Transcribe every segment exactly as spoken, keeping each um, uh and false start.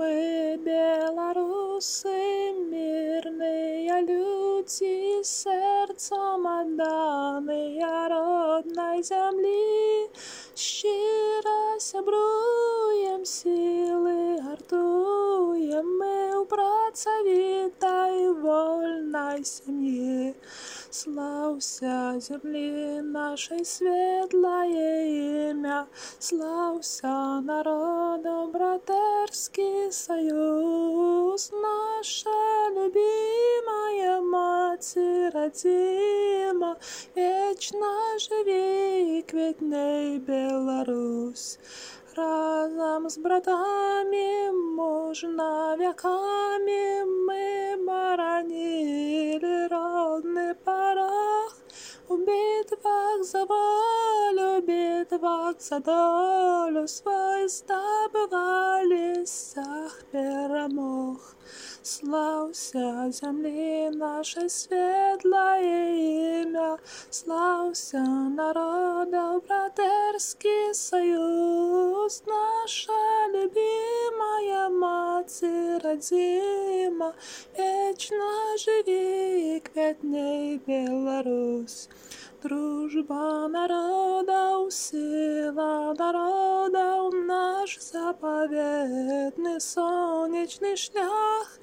Ми, белоруси, мирные люди, сердцем отданные родной земли, щиро сябруем, силы гартуем мы у працавітай вольной семьи. Славься земли нашей светлое имя, славься народу братерский союз, наша любимая Матерь родима, вечно живи и квітней Беларусь. Разом с братами, мужно веками, мы боронили родный порог. В битвах за волю, в битвах за долю свой здобывали всех перемог. Славься земли нашей светлое имя, славься народов братерский союз, наша любимая Матерь родима, вечно живи и квітней Беларусь. Дружба народов, сила народов, наш заповедный солнечный шлях.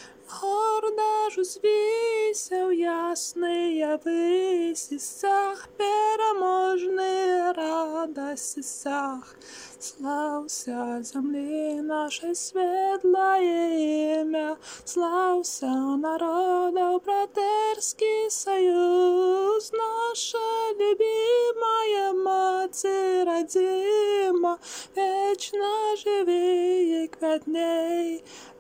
Гордо ж узвися в ясные виси сях, переможные радости сях. Славься земли нашей светлое имя, славься народов братерский союз, наша любимая Матерь родима, вечно живи и квітней